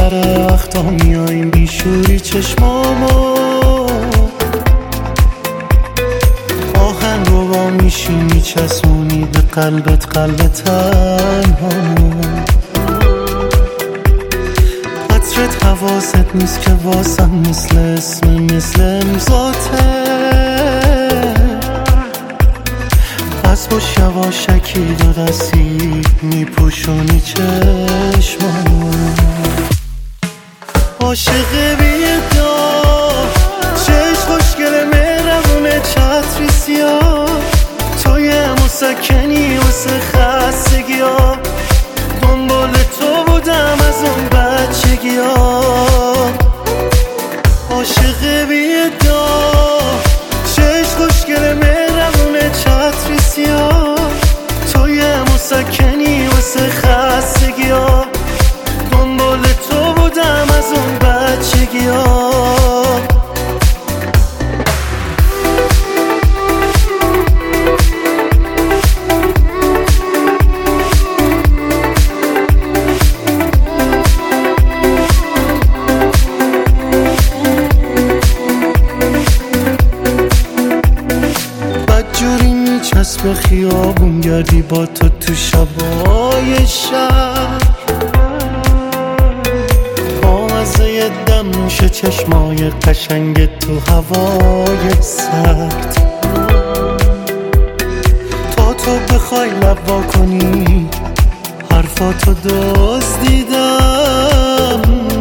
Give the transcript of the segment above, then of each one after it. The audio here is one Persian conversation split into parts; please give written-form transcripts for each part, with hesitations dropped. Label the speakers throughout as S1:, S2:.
S1: بیشتر وقتا میاییم بیشوری چشمامو آهنگ رو با میشی میچسونی به قلبت قلب تنهامو قطرت حواست نیست که واسم مثل امضاته از باش یواشکی دو دستی میپوشونی چشمامو عاشق بی‌ادعا چشم خوشگل مهربونه چتری سیاه توی مسکنی واسه خستگی‌ها دنبال تو بودم از اون بچگی‌ها عاشق بی‌ادعا چشم خوشگل مهربونه چتری سیاه توی مسکنی واسه خستگی‌ها دنبال تو بودم از اون بچگی‌ها بدجوری میچسب خیابون گردی با تو شبای شهر بامزه دم نوش چشمای قشنگ تو هوای سرد تا تو بخوای لب وا کنی حرفاتو دزدیدم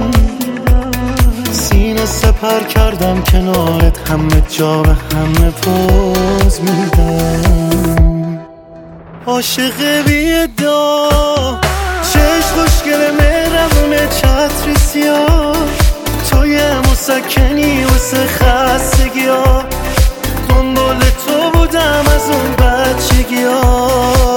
S1: سینه سپر کردم کنارت همه جا به همه پوز میدم عاشق بی‌ادعا چشم خوشگل مهربونه چتری سیاه توی مسکنی واسه خستگی‌ها دنبال تو بودم از اون بچگی‌ها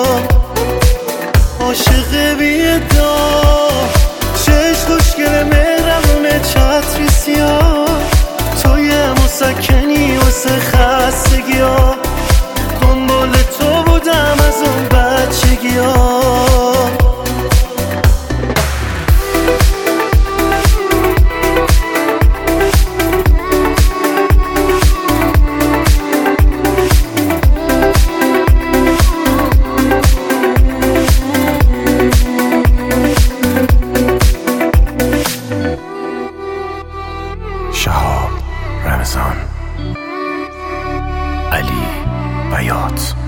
S1: عاشق بی‌ادعا چشم خوشگل مهربونه چتری سیاه توی مسکنی واسه خستگی‌ها دنبال تو بودم از اون بچگی‌ها
S2: شهاب رمضان علی بیات